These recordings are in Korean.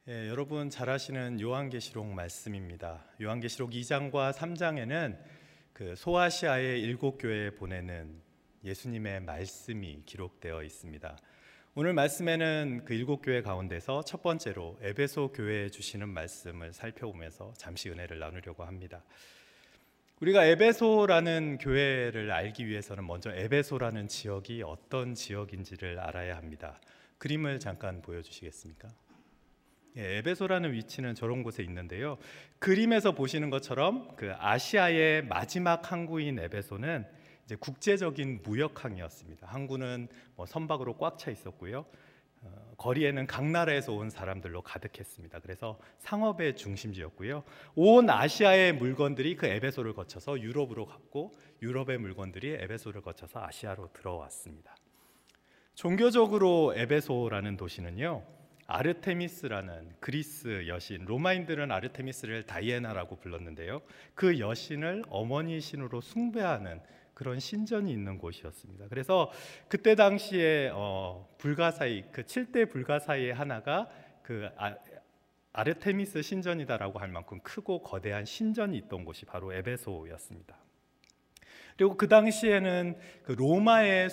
여러분 잘 아시는 요한계시록 말씀입니다. 요한계시록 2장과 3장에는 그 소아시아의 7교회에 보내는 예수님의 말씀이 기록되어 있습니다. 오늘 말씀에는 그 7교회 가운데서 첫 번째로 에베소 교회에 주시는 말씀을 살펴보면서 잠시 은혜를 나누려고 합니다. 우리가 에베소라는 교회를 알기 위해서는 먼저 에베소라는 지역이 어떤 지역인지를 알아야 합니다. 그림을 잠깐 보여주시겠습니까? 에베소라는 위치는 저런 곳에 있는데요. 그림에서 보시는 것처럼 그 아시아의 마지막 항구인 에베소는 이제 국제적인 무역항이었습니다. 항구는 선박으로 꽉 차 있었고요. 거리에는 각 나라에서 온 사람들로 가득했습니다. 그래서 상업의 중심지였고요. 온 아시아의 물건들이 그 에베소를 거쳐서 유럽으로 갔고, 유럽의 물건들이 에베소를 거쳐서 아시아로 들어왔습니다. 종교적으로 에베소라는 도시는요, 아르테미스라는 그리스 여신, 로마인들은 아르테미스를 다이애나라고 불렀는데요, 그 여신을 어머니 신으로 숭배하는 그런 신전이 있는 곳이었습니다. 그래서 그때 당시에 불가사의, 그 7대 불가사의의 하나가 그 아르테미스 신전이다라고 할 만큼 크고 거대한 신전이 있던 곳이 바로 에베소였습니다. 그리고 그 당시에는 그 로마를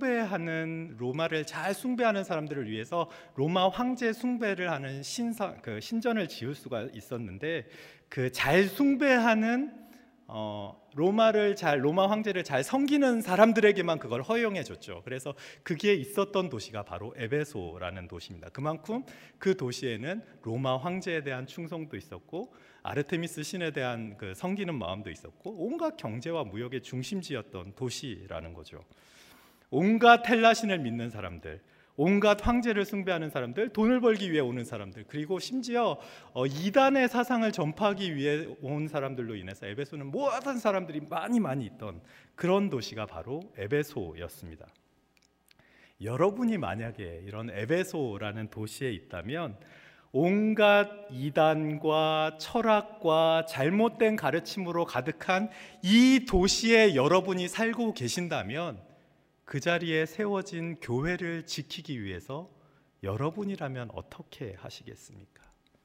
잘 숭배하는 사람들을 위해서 로마 황제 숭배를 하는 신전을 지을 수가 있었는데, 그 잘 숭배하는 로마 황제를 잘 섬기는 사람들에게만 그걸 허용해 줬죠. 그래서 그게 있었던 도시가 바로 에베소라는 도시입니다. 그만큼 그 도시에는 로마 황제에 대한 충성도 있었고, 아르테미스 신에 대한 그 섬기는 마음도 있었고, 온갖 경제와 무역의 중심지였던 도시라는 거죠. 온갖 헬라 신을 믿는 사람들, 온갖 황제를 숭배하는 사람들, 돈을 벌기 위해 오는 사람들, 그리고 심지어 이단의 사상을 전파하기 위해 온 사람들로 인해서 에베소는 모든 사람들이 많이 있던 그런 도시가 바로 에베소였습니다. 여러분이 만약에 이런 에베소라는 도시에 있다면 온갖 이단과 철학과 잘못된 가르침으로 가득한 이 도시에 여러분이 살고 계신다면, 그 자리에 세워진 교회를 지키기 위해서 여러분이라면 어떻게 하시겠습니까?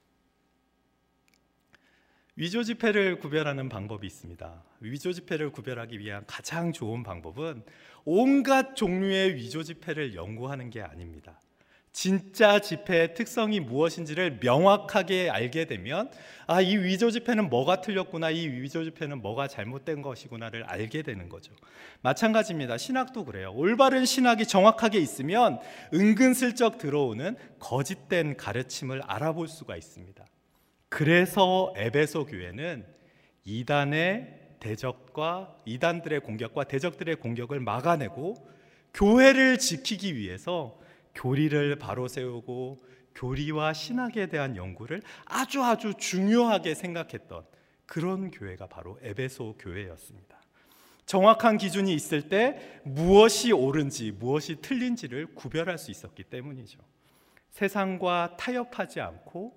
위조 지폐를 구별하는 방법이 있습니다. 위조 지폐를 구별하기 위한 가장 좋은 방법은 온갖 종류의 위조 지폐를 연구하는 게 아닙니다. 진짜 지폐의 특성이 무엇인지를 명확하게 알게 되면, 이 위조 지폐는 뭐가 틀렸구나, 이 위조 지폐는 뭐가 잘못된 것이구나를 알게 되는 거죠. 마찬가지입니다. 신학도 그래요. 올바른 신학이 정확하게 있으면 은근슬쩍 들어오는 거짓된 가르침을 알아볼 수가 있습니다. 그래서 에베소 교회는 이단의 대적과 이단들의 공격과 대적들의 공격을 막아내고, 교회를 지키기 위해서 교리를 바로 세우고 교리와 신학에 대한 연구를 아주 중요하게 생각했던 그런 교회가 바로 에베소 교회였습니다. 정확한 기준이 있을 때 무엇이 옳은지 무엇이 틀린지를 구별할 수 있었기 때문이죠. 세상과 타협하지 않고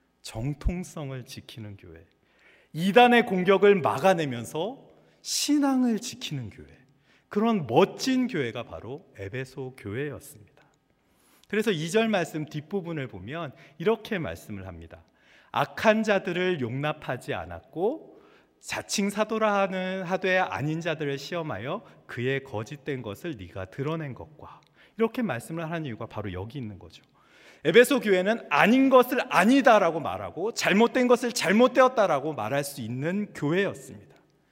정통성을 지키는 교회, 이단의 공격을 막아내면서 신앙을 지키는 교회, 그런 멋진 교회가 바로 에베소 교회였습니다. 그래서 2절 말씀 뒷부분을 보면 이렇게 말씀을 합니다. 악한 자들을 용납하지 않았고 자칭 사도라 하되 아닌 자들을 시험하여 그의 거짓된 것을 네가 드러낸 것과, 이렇게 말씀을 하는 이유가 바로 여기 있는 거죠. 에베소 교회는 아닌 것을 아니다라고 말하고 잘못된 것을 잘못되었다라고 말할 수 있는 교회였습니다.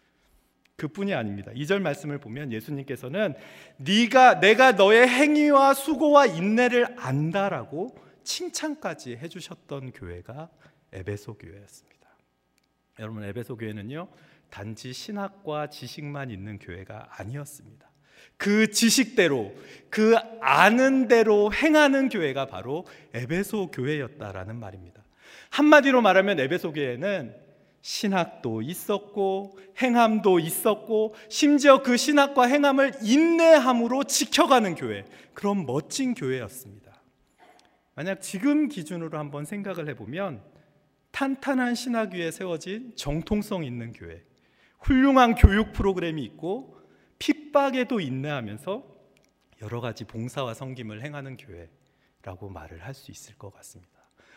그뿐이 아닙니다. 2절 말씀을 보면 예수님께서는 내가 너의 행위와 수고와 인내를 안다라고 칭찬까지 해주셨던 교회가 에베소 교회였습니다. 여러분, 에베소 교회는요, 단지 신학과 지식만 있는 교회가 아니었습니다. 그 지식대로, 그 아는 대로 행하는 교회가 바로 에베소 교회였다라는 말입니다. 한마디로 말하면 에베소 교회는 신학도 있었고 행함도 있었고, 심지어 그 신학과 행함을 인내함으로 지켜가는 교회, 그런 멋진 교회였습니다. 만약 지금 기준으로 한번 생각을 해보면 탄탄한 신학 위에 세워진 정통성 있는 교회, 훌륭한 교육 프로그램이 있고 핍박에도 인내하면서 여러 가지 봉사와 섬김을 행하는 교회라고 말을 할 수 있을 것 같습니다.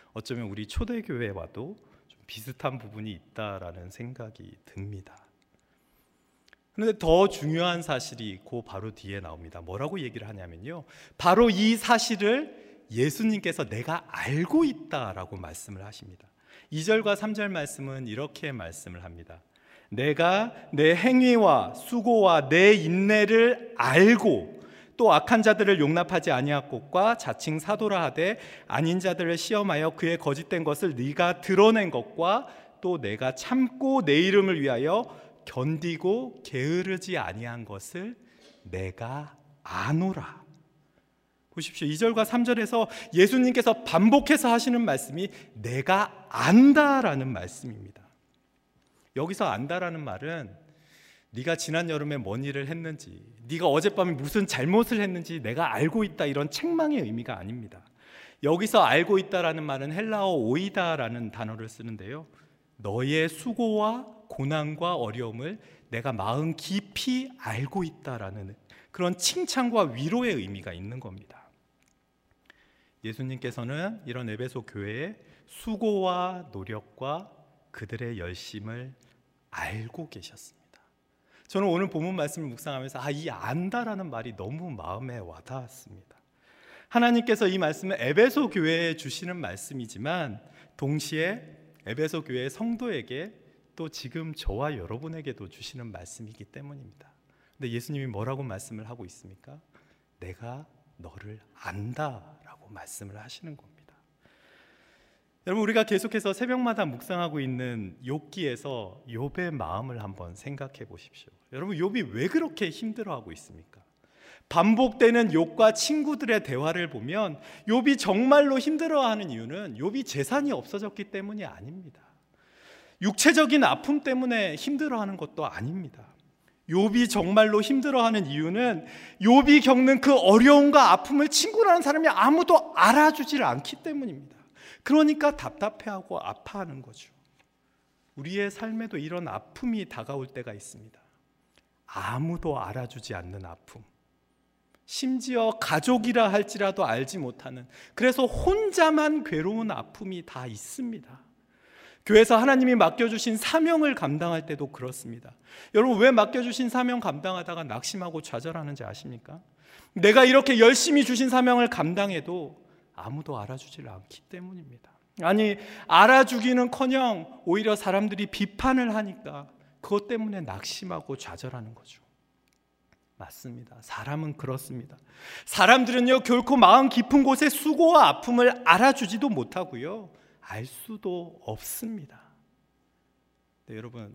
어쩌면 우리 초대교회와도 좀 비슷한 부분이 있다라는 생각이 듭니다. 그런데 더 중요한 사실이 그 바로 뒤에 나옵니다. 뭐라고 얘기를 하냐면요, 바로 이 사실을 예수님께서 내가 알고 있다라고 말씀을 하십니다. 2절과 3절 말씀은 이렇게 말씀을 합니다. 내가 내 행위와 수고와 내 인내를 알고 또 악한 자들을 용납하지 아니하였고과 자칭 사도라 하되 아닌 자들을 시험하여 그의 거짓된 것을 네가 드러낸 것과 또 내가 참고 내 이름을 위하여 견디고 게으르지 아니한 것을 내가 아노라. 보십시오. 2절과 3절에서 예수님께서 반복해서 하시는 말씀이 내가 안다라는 말씀입니다. 여기서 안다라는 말은 네가 지난 여름에 뭔 일을 했는지, 네가 어젯밤에 무슨 잘못을 했는지 내가 알고 있다, 이런 책망의 의미가 아닙니다. 여기서 알고 있다라는 말은 헬라어 오이다라는 단어를 쓰는데요, 너의 수고와 고난과 어려움을 내가 마음 깊이 알고 있다라는 그런 칭찬과 위로의 의미가 있는 겁니다. 예수님께서는 이런 에베소 교회의 수고와 노력과 그들의 열심을 알고 계셨습니다. 저는 오늘 본문 말씀을 묵상하면서 이 안다라는 말이 너무 마음에 와닿았습니다. 하나님께서 이 말씀을 에베소 교회에 주시는 말씀이지만 동시에 에베소 교회 성도에게 또 지금 저와 여러분에게도 주시는 말씀이기 때문입니다. 근데 예수님이 뭐라고 말씀을 하고 있습니까? 내가 너를 안다라고 말씀을 하시는 겁니다. 여러분, 우리가 계속해서 새벽마다 묵상하고 있는 욥기에서 욥의 마음을 한번 생각해 보십시오. 여러분, 욥이 왜 그렇게 힘들어하고 있습니까? 반복되는 욥과 친구들의 대화를 보면 욥이 정말로 힘들어하는 이유는 욥이 재산이 없어졌기 때문이 아닙니다. 육체적인 아픔 때문에 힘들어하는 것도 아닙니다. 욥이 정말로 힘들어하는 이유는 욥이 겪는 그 어려움과 아픔을 친구라는 사람이 아무도 알아주질 않기 때문입니다. 그러니까 답답해하고 아파하는 거죠. 우리의 삶에도 이런 아픔이 다가올 때가 있습니다. 아무도 알아주지 않는 아픔, 심지어 가족이라 할지라도 알지 못하는, 그래서 혼자만 괴로운 아픔이 다 있습니다. 교회에서 하나님이 맡겨주신 사명을 감당할 때도 그렇습니다. 여러분, 왜 맡겨주신 사명 감당하다가 낙심하고 좌절하는지 아십니까? 내가 이렇게 열심히 주신 사명을 감당해도 아무도 알아주질 않기 때문입니다. 아니, 알아주기는커녕 오히려 사람들이 비판을 하니까 그것 때문에 낙심하고 좌절하는 거죠. 맞습니다. 사람은 그렇습니다. 사람들은요, 결코 마음 깊은 곳에 수고와 아픔을 알아주지도 못하고요, 알 수도 없습니다. 네, 여러분,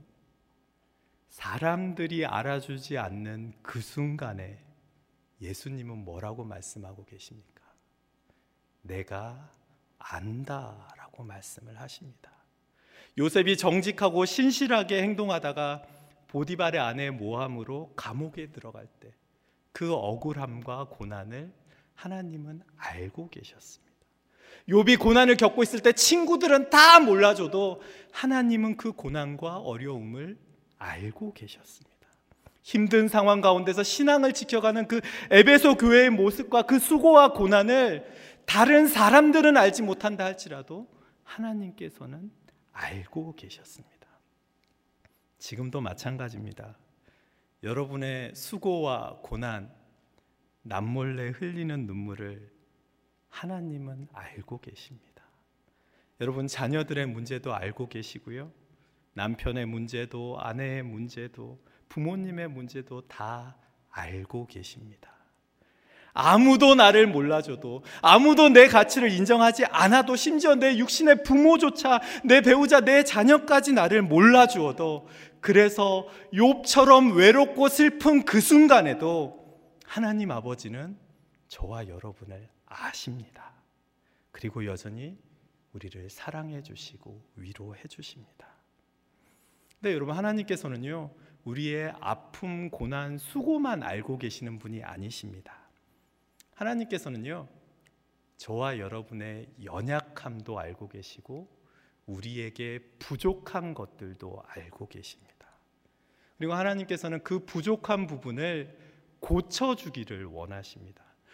사람들이 알아주지 않는 그 순간에 예수님은 뭐라고 말씀하고 계십니까? 내가 안다라고 말씀을 하십니다. 요셉이 정직하고 신실하게 행동하다가 보디발의 아내 모함으로 감옥에 들어갈 때 그 억울함과 고난을 하나님은 알고 계셨습니다. 욥이 고난을 겪고 있을 때 친구들은 다 몰라줘도 하나님은 그 고난과 어려움을 알고 계셨습니다. 힘든 상황 가운데서 신앙을 지켜가는 그 에베소 교회의 모습과 그 수고와 고난을 다른 사람들은 알지 못한다 할지라도 하나님께서는 알고 계셨습니다. 지금도 마찬가지입니다. 여러분의 수고와 고난, 남몰래 흘리는 눈물을 하나님은 알고 계십니다. 여러분, 자녀들의 문제도 알고 계시고요, 남편의 문제도, 아내의 문제도, 부모님의 문제도 다 알고 계십니다. 아무도 나를 몰라줘도, 아무도 내 가치를 인정하지 않아도, 심지어 내 육신의 부모조차, 내 배우자, 내 자녀까지 나를 몰라주어도, 그래서 욥처럼 외롭고 슬픈 그 순간에도 하나님 아버지는 저와 여러분을 아십니다. 그리고 여전히 우리를 사랑해 주시고 위로해 주십니다. 근데 여러분, 하나님께서는요, 우리의 아픔, 고난, 수고만 알고 계시는 분이 아니십니다. 하나님께서는요, 저와 여러분의 연약함도 알고 계시고 우리에게 부족한 것들도 알고 계십니다. 그리고 하나님께서는 그 부족한 부분을 고쳐주기를 원하십니다.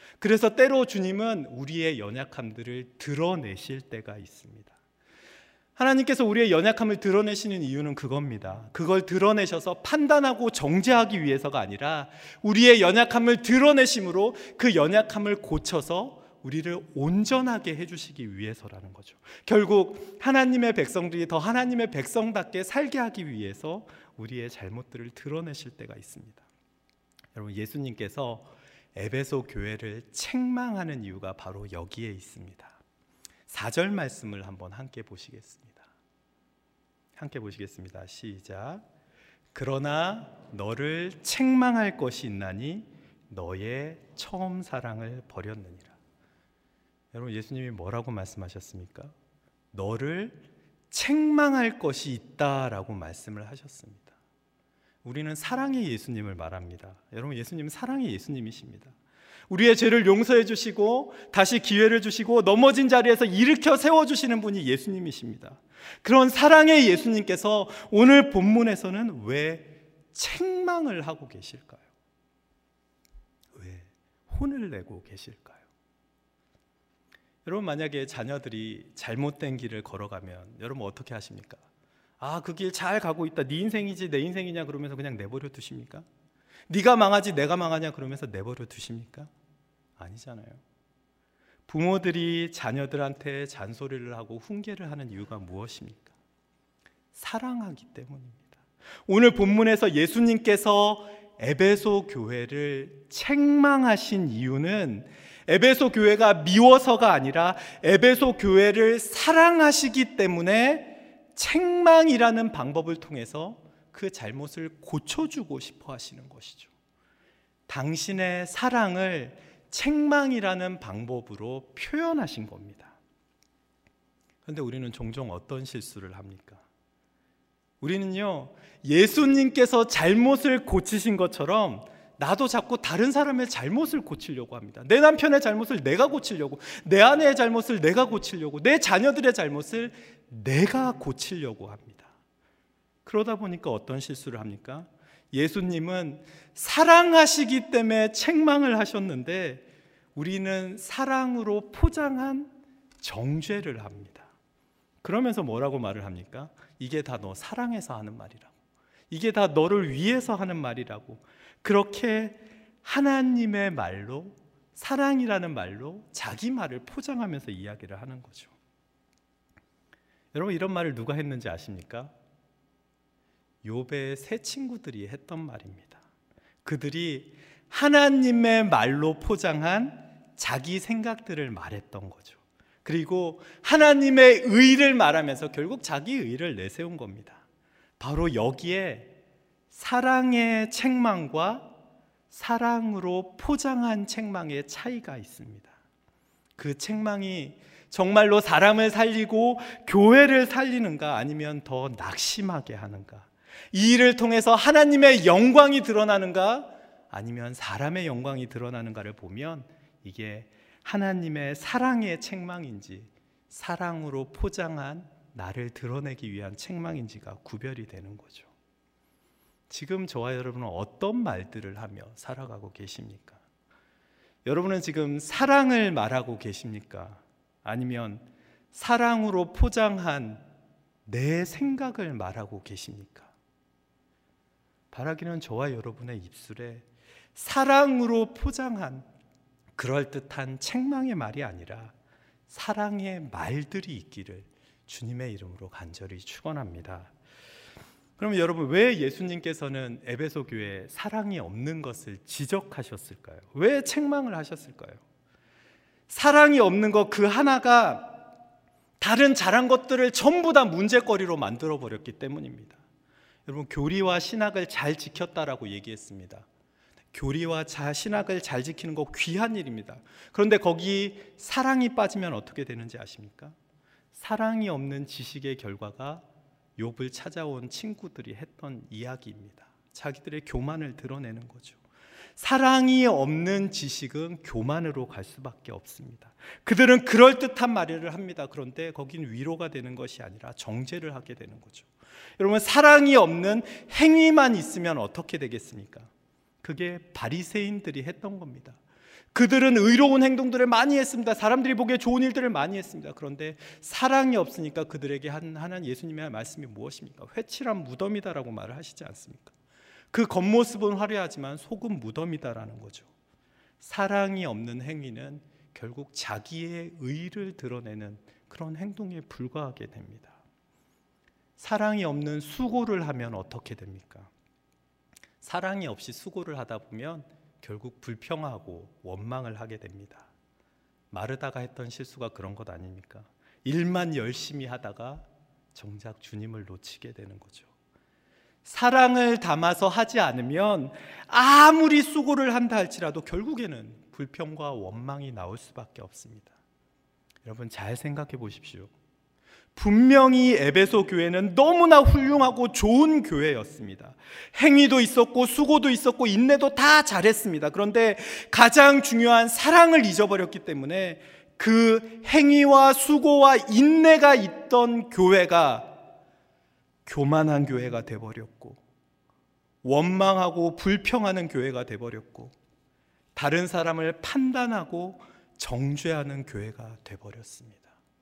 그래서 때로 주님은 우리의 연약함들을 드러내실 때가 있습니다. 하나님께서 우리의 연약함을 드러내시는 이유는 그겁니다. 그걸 드러내셔서 판단하고 정죄하기 위해서가 아니라 우리의 연약함을 드러내심으로 그 연약함을 고쳐서 우리를 온전하게 해주시기 위해서라는 거죠. 결국 하나님의 백성들이 더 하나님의 백성답게 살게 하기 위해서 우리의 잘못들을 드러내실 때가 있습니다. 여러분, 예수님께서 에베소 교회를 책망하는 이유가 바로 여기에 있습니다. 4절 말씀을 한번 함께 보시겠습니다. 시작. 그러나 너를 책망할 것이 있나니 너의 처음 사랑을 버렸느니라. 여러분, 예수님이 뭐라고 말씀하셨습니까? 너를 책망할 것이 있다라고 말씀을 하셨습니다. 우리는 사랑의 예수님을 말합니다. 여러분, 예수님은 사랑의 예수님이십니다. 우리의 죄를 용서해 주시고 다시 기회를 주시고 넘어진 자리에서 일으켜 세워주시는 분이 예수님이십니다. 그런 사랑의 예수님께서 오늘 본문에서는 왜 책망을 하고 계실까요? 왜 혼을 내고 계실까요? 여러분, 만약에 자녀들이 잘못된 길을 걸어가면 여러분 어떻게 하십니까? 그 길 잘 가고 있다, 네 인생이지 내 인생이냐 그러면서 그냥 내버려 두십니까? 네가 망하지 내가 망하냐 그러면서 내버려 두십니까? 아니잖아요. 부모들이 자녀들한테 잔소리를 하고 훈계를 하는 이유가 무엇입니까? 사랑하기 때문입니다. 오늘 본문에서 예수님께서 에베소 교회를 책망하신 이유는 에베소 교회가 미워서가 아니라 에베소 교회를 사랑하시기 때문에 책망이라는 방법을 통해서 그 잘못을 고쳐주고 싶어 하시는 것이죠. 당신의 사랑을 책망이라는 방법으로 표현하신 겁니다. 그런데 우리는 종종 어떤 실수를 합니까? 우리는요, 예수님께서 잘못을 고치신 것처럼 나도 자꾸 다른 사람의 잘못을 고치려고 합니다. 내 남편의 잘못을 내가 고치려고, 내 아내의 잘못을 내가 고치려고, 내 자녀들의 잘못을 내가 고치려고 합니다. 그러다 보니까 어떤 실수를 합니까? 예수님은 사랑하시기 때문에 책망을 하셨는데 우리는 사랑으로 포장한 정죄를 합니다. 그러면서 뭐라고 말을 합니까? 이게 다 너 사랑해서 하는 말이라고, 이게 다 너를 위해서 하는 말이라고, 그렇게 하나님의 말로, 사랑이라는 말로 자기 말을 포장하면서 이야기를 하는 거죠. 여러분, 이런 말을 누가 했는지 아십니까? 욥의 세 친구들이 했던 말입니다. 그들이 하나님의 말로 포장한 자기 생각들을 말했던 거죠. 그리고 하나님의 의를 말하면서 결국 자기 의를 내세운 겁니다. 바로 여기에 사랑의 책망과 사랑으로 포장한 책망의 차이가 있습니다. 그 책망이 정말로 사람을 살리고 교회를 살리는가, 아니면 더 낙심하게 하는가, 이 일을 통해서 하나님의 영광이 드러나는가, 아니면 사람의 영광이 드러나는가를 보면 이게 하나님의 사랑의 책망인지 사랑으로 포장한 나를 드러내기 위한 책망인지가 구별이 되는 거죠. 지금 저와 여러분은 어떤 말들을 하며 살아가고 계십니까? 여러분은 지금 사랑을 말하고 계십니까? 아니면 사랑으로 포장한 내 생각을 말하고 계십니까? 바라기는 저와 여러분의 입술에 사랑으로 포장한 그럴듯한 책망의 말이 아니라 사랑의 말들이 있기를 주님의 이름으로 간절히 축원합니다. 그럼 여러분, 왜 예수님께서는 에베소 교회에 사랑이 없는 것을 지적하셨을까요? 왜 책망을 하셨을까요? 사랑이 없는 것 그 하나가 다른 잘한 것들을 전부 다 문제거리로 만들어 버렸기 때문입니다. 여러분, 교리와 신학을 잘 지켰다라고 얘기했습니다. 교리와 신학을 잘 지키는 거 귀한 일입니다. 그런데 거기 사랑이 빠지면 어떻게 되는지 아십니까? 사랑이 없는 지식의 결과가 욥을 찾아온 친구들이 했던 이야기입니다. 자기들의 교만을 드러내는 거죠. 사랑이 없는 지식은 교만으로 갈 수밖에 없습니다. 그들은 그럴듯한 말을 합니다. 그런데 거긴 위로가 되는 것이 아니라 정죄를 하게 되는 거죠. 여러분, 사랑이 없는 행위만 있으면 어떻게 되겠습니까? 그게 바리새인들이 했던 겁니다. 그들은 의로운 행동들을 많이 했습니다. 사람들이 보기에 좋은 일들을 많이 했습니다. 그런데 사랑이 없으니까 그들에게 하는 예수님의 말씀이 무엇입니까? 회칠한 무덤이다라고 말을 하시지 않습니까? 그 겉모습은 화려하지만 속은 무덤이다라는 거죠. 사랑이 없는 행위는 결국 자기의 의를 드러내는 그런 행동에 불과하게 됩니다. 사랑이 없는 수고를 하면 어떻게 됩니까? 사랑이 없이 수고를 하다 보면 결국 불평하고 원망을 하게 됩니다. 마르다가 했던 실수가 그런 것 아닙니까? 일만 열심히 하다가 정작 주님을 놓치게 되는 거죠. 사랑을 담아서 하지 않으면 아무리 수고를 한다 할지라도 결국에는 불평과 원망이 나올 수밖에 없습니다. 여러분 잘 생각해 보십시오. 분명히 에베소 교회는 너무나 훌륭하고 좋은 교회였습니다. 행위도 있었고 수고도 있었고 인내도 다 잘했습니다. 그런데 가장 중요한 사랑을 잊어버렸기 때문에 그 행위와 수고와 인내가 있던 교회가 교만한 교회가 돼버렸고, 원망하고 불평하는 교회가 돼버렸고, 다른 사람을 판단하고 정죄하는 교회가 돼버렸습니다.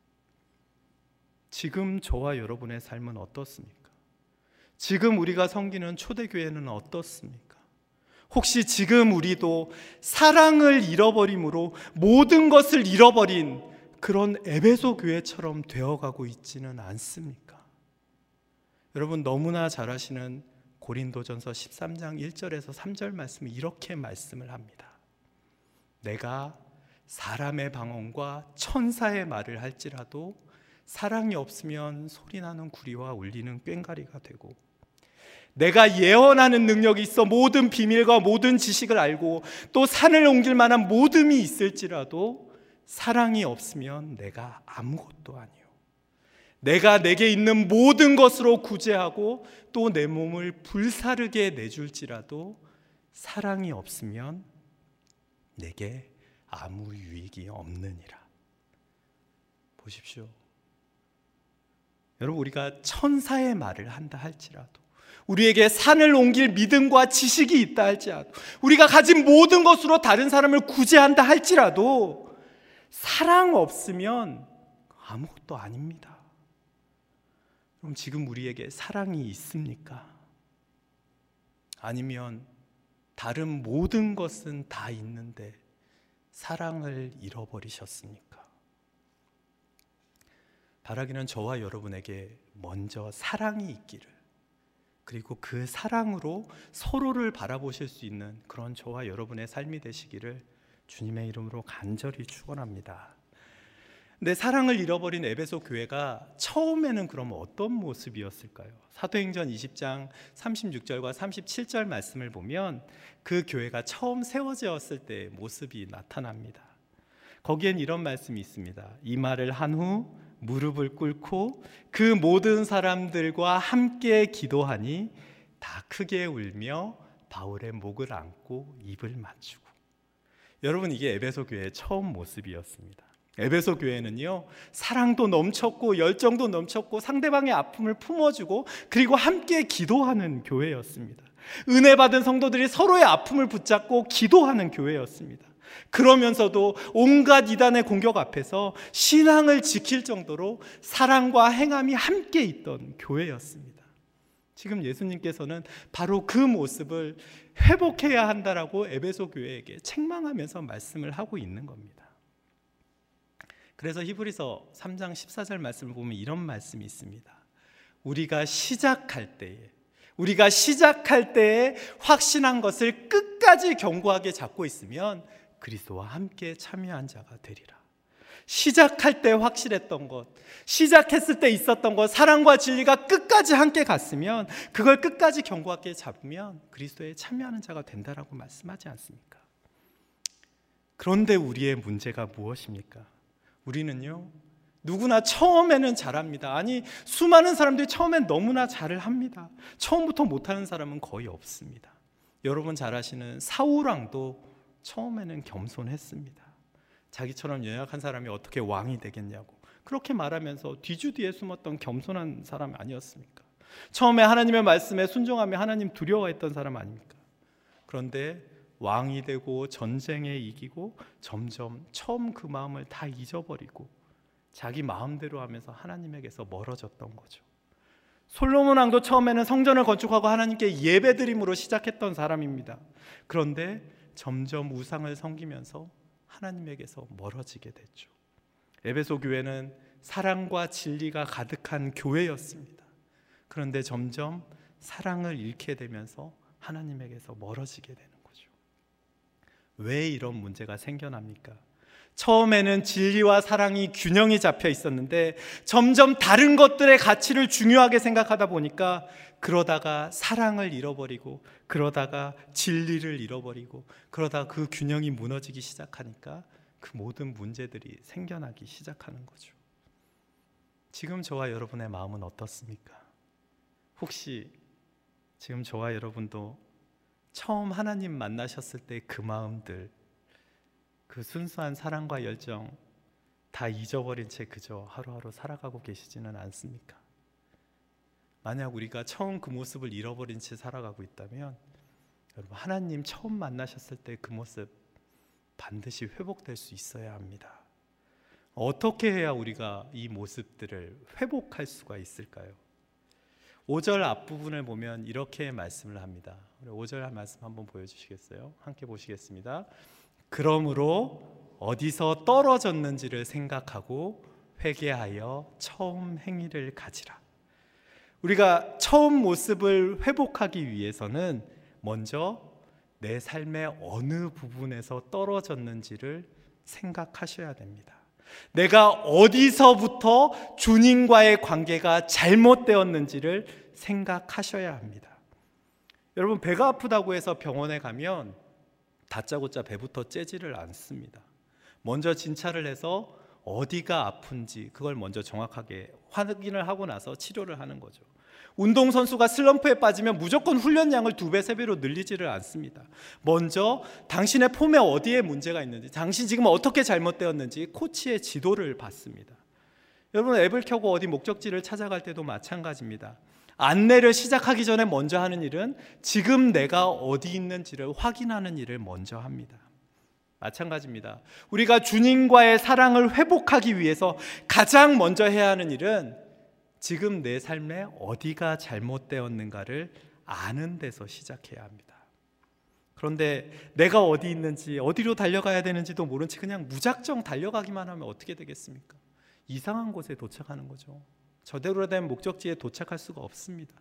지금 저와 여러분의 삶은 어떻습니까? 지금 우리가 섬기는 초대교회는 어떻습니까? 혹시 지금 우리도 사랑을 잃어버림으로 모든 것을 잃어버린 그런 에베소 교회처럼 되어가고 있지는 않습니까? 여러분 너무나 잘 아시는 고린도전서 13장 1절에서 3절 말씀이 이렇게 말씀을 합니다. 내가 사람의 방언과 천사의 말을 할지라도 사랑이 없으면 소리나는 구리와 울리는 꽹과리가 되고, 내가 예언하는 능력이 있어 모든 비밀과 모든 지식을 알고 또 산을 옮길 만한 모듬이 있을지라도 사랑이 없으면 내가 아무것도 아니요, 내가 내게 있는 모든 것으로 구제하고 또 내 몸을 불사르게 내줄지라도 사랑이 없으면 내게 아무 유익이 없느니라. 보십시오. 여러분 우리가 천사의 말을 한다 할지라도, 우리에게 산을 옮길 믿음과 지식이 있다 할지라도, 우리가 가진 모든 것으로 다른 사람을 구제한다 할지라도 사랑 없으면 아무것도 아닙니다. 그럼 지금 우리에게 사랑이 있습니까? 아니면 다른 모든 것은 다 있는데 사랑을 잃어버리셨습니까? 바라기는 저와 여러분에게 먼저 사랑이 있기를, 그리고 그 사랑으로 서로를 바라보실 수 있는 그런 저와 여러분의 삶이 되시기를 주님의 이름으로 간절히 축원합니다. 근데 사랑을 잃어버린 에베소 교회가 처음에는 그럼 어떤 모습이었을까요? 사도행전 20장 36절과 37절 말씀을 보면 그 교회가 처음 세워졌을 때의 모습이 나타납니다. 거기엔 이런 말씀이 있습니다. 이 말을 한 후 무릎을 꿇고 그 모든 사람들과 함께 기도하니 다 크게 울며 바울의 목을 안고 입을 맞추고. 여러분 이게 에베소 교회의 처음 모습이었습니다. 에베소 교회는요, 사랑도 넘쳤고 열정도 넘쳤고 상대방의 아픔을 품어주고 그리고 함께 기도하는 교회였습니다. 은혜 받은 성도들이 서로의 아픔을 붙잡고 기도하는 교회였습니다. 그러면서도 온갖 이단의 공격 앞에서 신앙을 지킬 정도로 사랑과 행함이 함께 있던 교회였습니다. 지금 예수님께서는 바로 그 모습을 회복해야 한다라고 에베소 교회에게 책망하면서 말씀을 하고 있는 겁니다. 그래서 히브리서 3장 14절 말씀을 보면 이런 말씀이 있습니다. 우리가 시작할 때에 확신한 것을 끝까지 견고하게 잡고 있으면 그리스도와 함께 참여한 자가 되리라. 시작할 때 확실했던 것, 시작했을 때 있었던 것, 사랑과 진리가 끝까지 함께 갔으면, 그걸 끝까지 견고하게 잡으면 그리스도에 참여하는 자가 된다라고 말씀하지 않습니까? 그런데 우리의 문제가 무엇입니까? 우리는요, 누구나 처음에는 잘합니다. 아니, 수많은 사람들이 처음엔 너무나 잘을 합니다. 처음부터 못하는 사람은 거의 없습니다. 여러분 잘 아시는 사울왕도 처음에는 겸손했습니다. 자기처럼 연약한 사람이 어떻게 왕이 되겠냐고 그렇게 말하면서 뒤주뒤에 숨었던 겸손한 사람 아니었습니까? 처음에 하나님의 말씀에 순종하며 하나님 두려워했던 사람 아닙니까? 그런데 왕이 되고 전쟁에 이기고 점점 처음 그 마음을 다 잊어버리고 자기 마음대로 하면서 하나님에게서 멀어졌던 거죠. 솔로몬 왕도 처음에는 성전을 건축하고 하나님께 예배드림으로 시작했던 사람입니다. 그런데 점점 우상을 섬기면서 하나님에게서 멀어지게 됐죠. 에베소 교회는 사랑과 진리가 가득한 교회였습니다. 그런데 점점 사랑을 잃게 되면서 하나님에게서 멀어지게 되는 거죠. 왜 이런 문제가 생겨납니까? 처음에는 진리와 사랑이 균형이 잡혀 있었는데 점점 다른 것들의 가치를 중요하게 생각하다 보니까 그러다가 사랑을 잃어버리고 그러다가 진리를 잃어버리고 그러다가 그 균형이 무너지기 시작하니까 그 모든 문제들이 생겨나기 시작하는 거죠. 지금 저와 여러분의 마음은 어떻습니까? 혹시 지금 저와 여러분도 처음 하나님 만나셨을 때 그 마음들, 그 순수한 사랑과 열정 다 잊어버린 채 그저 하루하루 살아가고 계시지는 않습니까? 만약 우리가 처음 그 모습을 잃어버린 채 살아가고 있다면 여러분, 하나님 처음 만나셨을 때 그 모습 반드시 회복될 수 있어야 합니다. 어떻게 해야 우리가 이 모습들을 회복할 수가 있을까요? 5절 앞부분을 보면 이렇게 말씀을 합니다. 5절 말씀 한번 보여주시겠어요? 함께 보시겠습니다. 그러므로 어디서 떨어졌는지를 생각하고 회개하여 처음 행위를 가지라. 우리가 처음 모습을 회복하기 위해서는 먼저 내 삶의 어느 부분에서 떨어졌는지를 생각하셔야 됩니다. 내가 어디서부터 주님과의 관계가 잘못되었는지를 생각하셔야 합니다. 여러분, 배가 아프다고 해서 병원에 가면 다짜고짜 배부터 째지를 않습니다. 먼저 진찰을 해서 어디가 아픈지 그걸 먼저 정확하게 확인을 하고 나서 치료를 하는 거죠. 운동선수가 슬럼프에 빠지면 무조건 훈련량을 2배, 3배로 늘리지를 않습니다. 먼저 당신의 폼에 어디에 문제가 있는지, 당신 지금 어떻게 잘못되었는지 코치의 지도를 받습니다. 여러분, 앱을 켜고 어디 목적지를 찾아갈 때도 마찬가지입니다. 안내를 시작하기 전에 먼저 하는 일은 지금 내가 어디 있는지를 확인하는 일을 먼저 합니다. 마찬가지입니다. 우리가 주님과의 사랑을 회복하기 위해서 가장 먼저 해야 하는 일은 지금 내 삶에 어디가 잘못되었는가를 아는 데서 시작해야 합니다. 그런데 내가 어디 있는지, 어디로 달려가야 되는지도 모른 채 그냥 무작정 달려가기만 하면 어떻게 되겠습니까? 이상한 곳에 도착하는 거죠. 저대로 된 목적지에 도착할 수가 없습니다.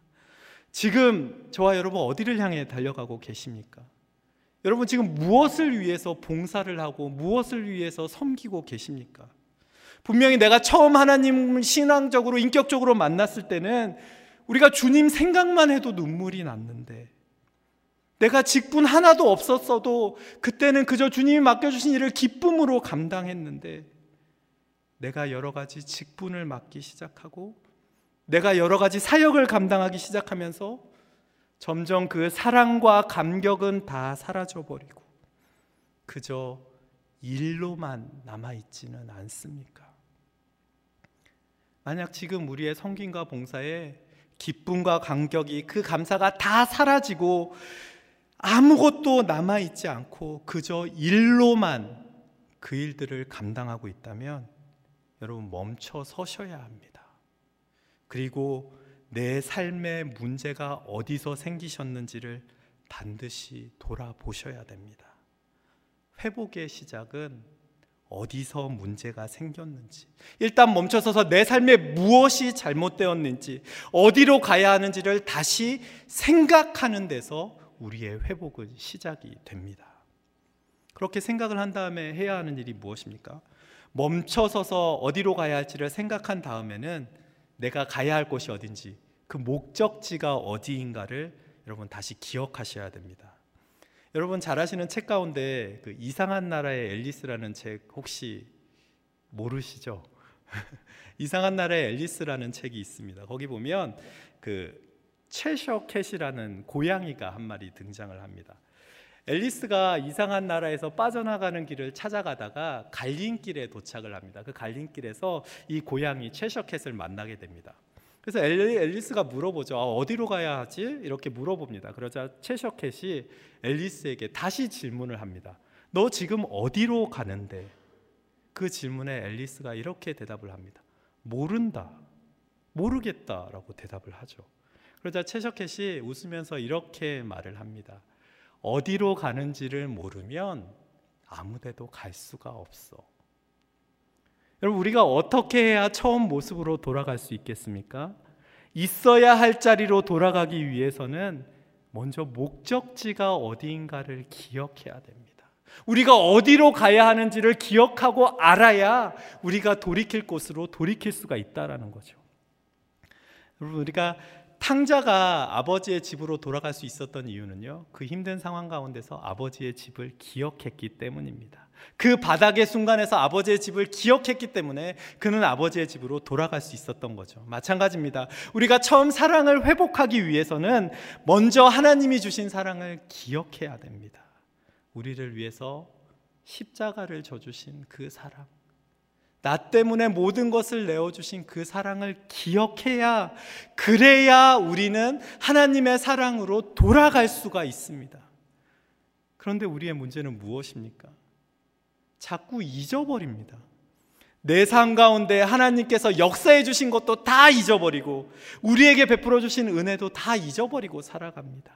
지금 저와 여러분 어디를 향해 달려가고 계십니까? 여러분 지금 무엇을 위해서 봉사를 하고 무엇을 위해서 섬기고 계십니까? 분명히 내가 처음 하나님을 신앙적으로 인격적으로 만났을 때는 우리가 주님 생각만 해도 눈물이 났는데, 내가 직분 하나도 없었어도 그때는 그저 주님이 맡겨주신 일을 기쁨으로 감당했는데, 내가 여러 가지 직분을 맡기 시작하고 내가 여러 가지 사역을 감당하기 시작하면서 점점 그 사랑과 감격은 다 사라져버리고 그저 일로만 남아있지는 않습니까? 만약 지금 우리의 섬김과 봉사에 기쁨과 감격이, 그 감사가 다 사라지고 아무것도 남아있지 않고 그저 일로만 그 일들을 감당하고 있다면 여러분 멈춰 서셔야 합니다. 그리고 내 삶의 문제가 어디서 생기셨는지를 반드시 돌아보셔야 됩니다. 회복의 시작은 어디서 문제가 생겼는지, 일단 멈춰서서 내 삶에 무엇이 잘못되었는지, 어디로 가야 하는지를 다시 생각하는 데서 우리의 회복은 시작이 됩니다. 그렇게 생각을 한 다음에 해야 하는 일이 무엇입니까? 멈춰서서 어디로 가야 할지를 생각한 다음에는 내가 가야 할 곳이 어딘지, 그 목적지가 어디인가를 여러분 다시 기억하셔야 됩니다. 여러분 잘 아시는 책 가운데 그 이상한 나라의 앨리스라는 책 혹시 모르시죠? 이상한 나라의 앨리스라는 책이 있습니다. 거기 보면 그 채셔 캣이라는 고양이가 한 마리 등장을 합니다. 앨리스가 이상한 나라에서 빠져나가는 길을 찾아가다가 갈림길에 도착을 합니다. 그 갈림길에서 이 고양이 채셔 캣을 만나게 됩니다. 그래서 앨리스가 물어보죠. 어디로 가야 하지? 이렇게 물어봅니다. 그러자 채셔켓이 앨리스에게 다시 질문을 합니다. 너 지금 어디로 가는데? 그 질문에 앨리스가 이렇게 대답을 합니다. 모른다, 모르겠다라고 대답을 하죠. 그러자 채셔켓이 웃으면서 이렇게 말을 합니다. 어디로 가는지를 모르면 아무데도 갈 수가 없어. 여러분, 우리가 어떻게 해야 처음 모습으로 돌아갈 수 있겠습니까? 있어야 할 자리로 돌아가기 위해서는 먼저 목적지가 어디인가를 기억해야 됩니다. 우리가 어디로 가야 하는지를 기억하고 알아야 우리가 돌이킬 곳으로 돌이킬 수가 있다는 거죠. 여러분, 우리가 탕자가 아버지의 집으로 돌아갈 수 있었던 이유는요, 그 힘든 상황 가운데서 아버지의 집을 기억했기 때문입니다. 그 바닥의 순간에서 아버지의 집을 기억했기 때문에 그는 아버지의 집으로 돌아갈 수 있었던 거죠. 마찬가지입니다. 우리가 처음 사랑을 회복하기 위해서는 먼저 하나님이 주신 사랑을 기억해야 됩니다. 우리를 위해서 십자가를 져주신 그 사랑, 나 때문에 모든 것을 내어주신 그 사랑을 기억해야, 그래야 우리는 하나님의 사랑으로 돌아갈 수가 있습니다. 그런데 우리의 문제는 무엇입니까? 자꾸 잊어버립니다. 내 삶 가운데 하나님께서 역사해 주신 것도 다 잊어버리고 우리에게 베풀어 주신 은혜도 다 잊어버리고 살아갑니다.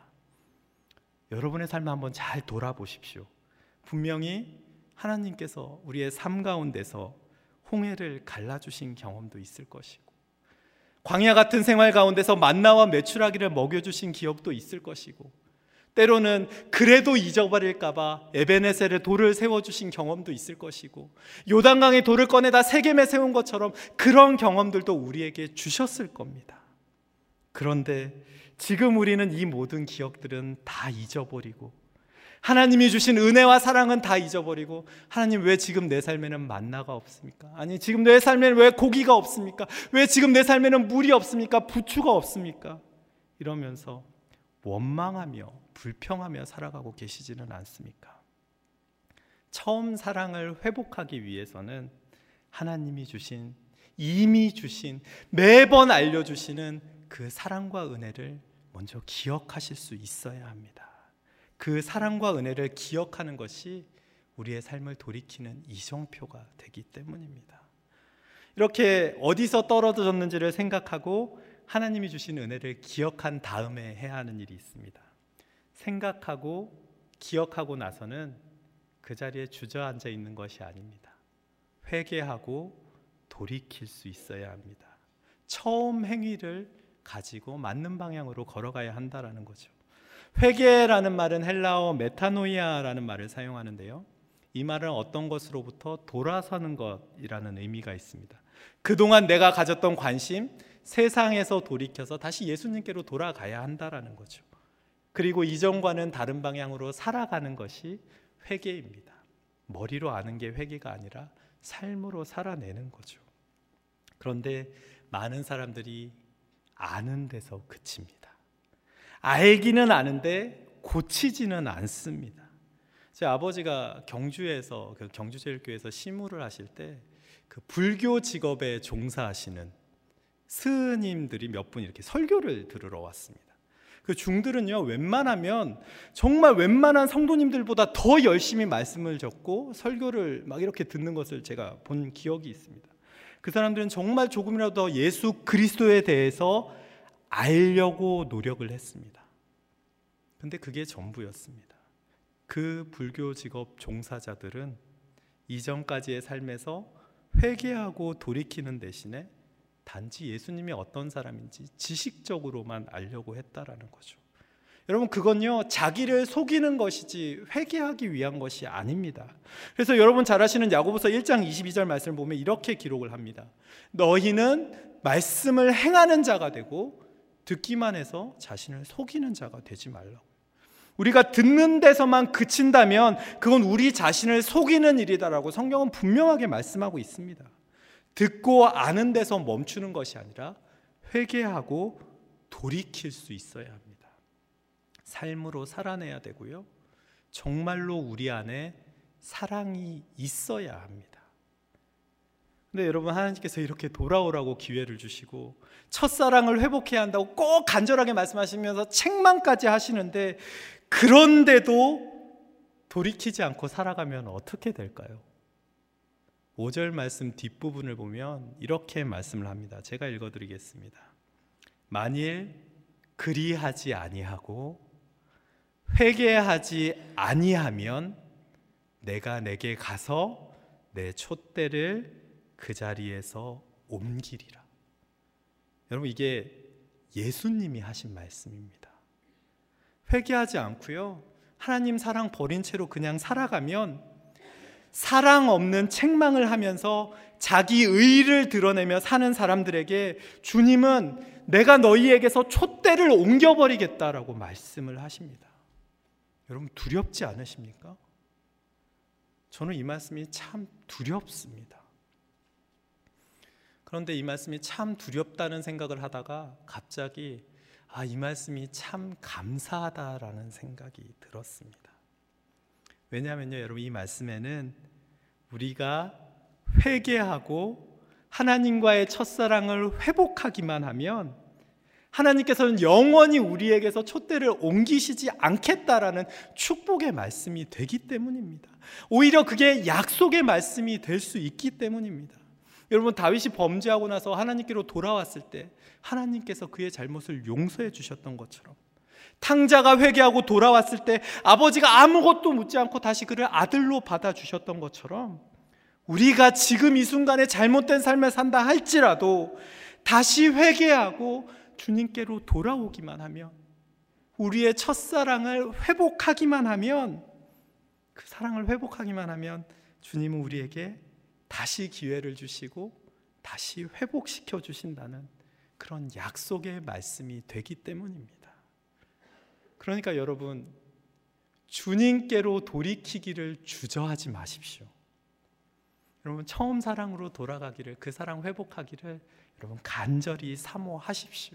여러분의 삶을 한번 잘 돌아보십시오. 분명히 하나님께서 우리의 삶 가운데서 홍해를 갈라주신 경험도 있을 것이고, 광야 같은 생활 가운데서 만나와 메추라기를 먹여주신 기억도 있을 것이고, 때로는 그래도 잊어버릴까 봐 에베네셀에 돌을 세워주신 경험도 있을 것이고, 요단강에 돌을 꺼내다 세겜에 세운 것처럼 그런 경험들도 우리에게 주셨을 겁니다. 그런데 지금 우리는 이 모든 기억들은 다 잊어버리고, 하나님이 주신 은혜와 사랑은 다 잊어버리고, 하나님, 왜 지금 내 삶에는 만나가 없습니까? 아니, 지금 내 삶에는 왜 고기가 없습니까? 왜 지금 내 삶에는 물이 없습니까? 부추가 없습니까? 이러면서 원망하며 불평하며 살아가고 계시지는 않습니까? 처음 사랑을 회복하기 위해서는 하나님이 주신, 이미 주신, 매번 알려주시는 그 사랑과 은혜를 먼저 기억하실 수 있어야 합니다. 그 사랑과 은혜를 기억하는 것이 우리의 삶을 돌이키는 이정표가 되기 때문입니다. 이렇게 어디서 떨어졌는지를 생각하고 하나님이 주신 은혜를 기억한 다음에 해야 하는 일이 있습니다. 생각하고 기억하고 나서는 그 자리에 주저앉아 있는 것이 아닙니다. 회개하고 돌이킬 수 있어야 합니다. 처음 행위를 가지고 맞는 방향으로 걸어가야 한다는 거죠. 회개라는 말은 헬라어 메타노이아라는 말을 사용하는데요, 이 말은 어떤 것으로부터 돌아서는 것이라는 의미가 있습니다. 그동안 내가 가졌던 관심, 세상에서 돌이켜서 다시 예수님께로 돌아가야 한다라는 거죠. 그리고 이전과는 다른 방향으로 살아가는 것이 회개입니다. 머리로 아는 게 회개가 아니라 삶으로 살아내는 거죠. 그런데 많은 사람들이 아는 데서 그칩니다. 알기는 아는데 고치지는 않습니다. 제 아버지가 경주에서, 경주제일교회에서 시무를 하실 때 그 불교 직업에 종사하시는 스님들이 몇 분 이렇게 설교를 들으러 왔습니다. 그 중들은요, 웬만하면 정말 웬만한 성도님들보다 더 열심히 말씀을 적고 설교를 막 이렇게 듣는 것을 제가 본 기억이 있습니다. 그 사람들은 정말 조금이라도 더 예수 그리스도에 대해서 알려고 노력을 했습니다. 근데 그게 전부였습니다. 그 불교 직업 종사자들은 이전까지의 삶에서 회개하고 돌이키는 대신에 단지 예수님이 어떤 사람인지 지식적으로만 알려고 했다라는 거죠. 여러분, 그건요, 자기를 속이는 것이지 회개하기 위한 것이 아닙니다. 그래서 여러분 잘 아시는 야고보서 1장 22절 말씀을 보면 이렇게 기록을 합니다. 너희는 말씀을 행하는 자가 되고 듣기만 해서 자신을 속이는 자가 되지 말라고. 우리가 듣는 데서만 그친다면 그건 우리 자신을 속이는 일이다라고 성경은 분명하게 말씀하고 있습니다. 듣고 아는 데서 멈추는 것이 아니라 회개하고 돌이킬 수 있어야 합니다. 삶으로 살아내야 되고요, 정말로 우리 안에 사랑이 있어야 합니다. 근데 여러분, 하나님께서 이렇게 돌아오라고 기회를 주시고 첫사랑을 회복해야 한다고 꼭 간절하게 말씀하시면서 책망까지 하시는데, 그런데도 돌이키지 않고 살아가면 어떻게 될까요? 5절 말씀 뒷부분을 보면 이렇게 말씀을 합니다. 제가 읽어드리겠습니다. 만일 그리하지 아니하고 회개하지 아니하면 내가 내게 가서 내 촛대를 그 자리에서 옮기리라. 여러분, 이게 예수님이 하신 말씀입니다. 회개하지 않고요, 하나님 사랑 버린 채로 그냥 살아가면 사랑 없는 책망을 하면서 자기 의의를 드러내며 사는 사람들에게 주님은 내가 너희에게서 촛대를 옮겨버리겠다라고 말씀을 하십니다. 여러분, 두렵지 않으십니까? 저는 이 말씀이 참 두렵습니다. 그런데 이 말씀이 참 두렵다는 생각을 하다가 갑자기 이 말씀이 참 감사하다라는 생각이 들었습니다. 왜냐하면요, 여러분, 이 말씀에는 우리가 회개하고 하나님과의 첫사랑을 회복하기만 하면 하나님께서는 영원히 우리에게서 촛대를 옮기시지 않겠다라는 축복의 말씀이 되기 때문입니다. 오히려 그게 약속의 말씀이 될 수 있기 때문입니다. 여러분, 다윗이 범죄하고 나서 하나님께로 돌아왔을 때 하나님께서 그의 잘못을 용서해 주셨던 것처럼, 탕자가 회개하고 돌아왔을 때 아버지가 아무것도 묻지 않고 다시 그를 아들로 받아주셨던 것처럼, 우리가 지금 이 순간에 잘못된 삶을 산다 할지라도 다시 회개하고 주님께로 돌아오기만 하면, 우리의 첫사랑을 회복하기만 하면, 그 사랑을 회복하기만 하면 주님은 우리에게 다시 기회를 주시고 다시 회복시켜 주신다는 그런 약속의 말씀이 되기 때문입니다. 그러니까 여러분, 주님께로 돌이키기를 주저하지 마십시오. 여러분, 처음 사랑으로 돌아가기를, 그 사랑 회복하기를 여러분 간절히 사모하십시오.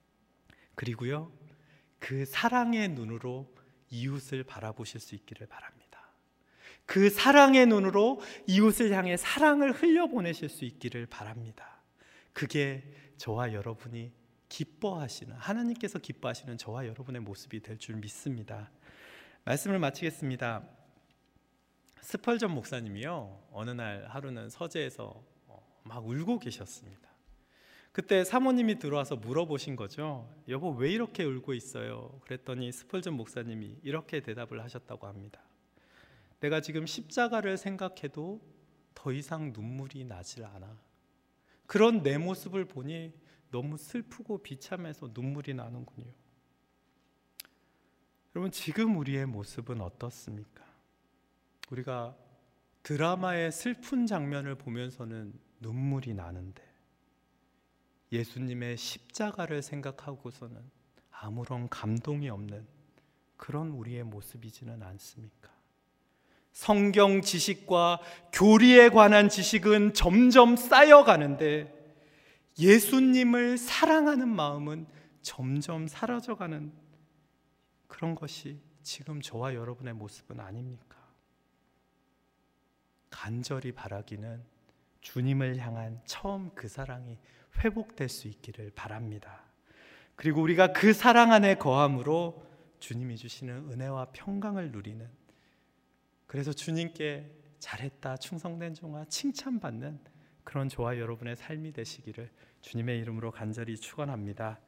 그리고요, 그 사랑의 눈으로 이웃을 바라보실 수 있기를 바랍니다. 그 사랑의 눈으로 이웃을 향해 사랑을 흘려보내실 수 있기를 바랍니다. 그게 저와 여러분이 기뻐하시는, 하나님께서 기뻐하시는 저와 여러분의 모습이 될 줄 믿습니다. 말씀을 마치겠습니다. 스펄전 목사님이요, 어느 날 하루는 서재에서 막 울고 계셨습니다. 그때 사모님이 들어와서 물어보신 거죠. 여보, 왜 이렇게 울고 있어요? 그랬더니 스펄전 목사님이 이렇게 대답을 하셨다고 합니다. 내가 지금 십자가를 생각해도 더 이상 눈물이 나질 않아. 그런 내 모습을 보니 너무 슬프고 비참해서 눈물이 나는군요. 여러분, 지금 우리의 모습은 어떻습니까? 우리가 드라마의 슬픈 장면을 보면서는 눈물이 나는데, 예수님의 십자가를 생각하고서는 아무런 감동이 없는 그런 우리의 모습이지는 않습니까? 성경 지식과 교리에 관한 지식은 점점 쌓여가는데 예수님을 사랑하는 마음은 점점 사라져가는 그런 것이 지금 저와 여러분의 모습은 아닙니까? 간절히 바라기는 주님을 향한 처음 그 사랑이 회복될 수 있기를 바랍니다. 그리고 우리가 그 사랑 안에 거함으로 주님이 주시는 은혜와 평강을 누리는, 그래서 주님께 잘했다, 충성된 종아 칭찬받는 그런 저와 여러분의 삶이 되시기를 주님의 이름으로 간절히 축원합니다.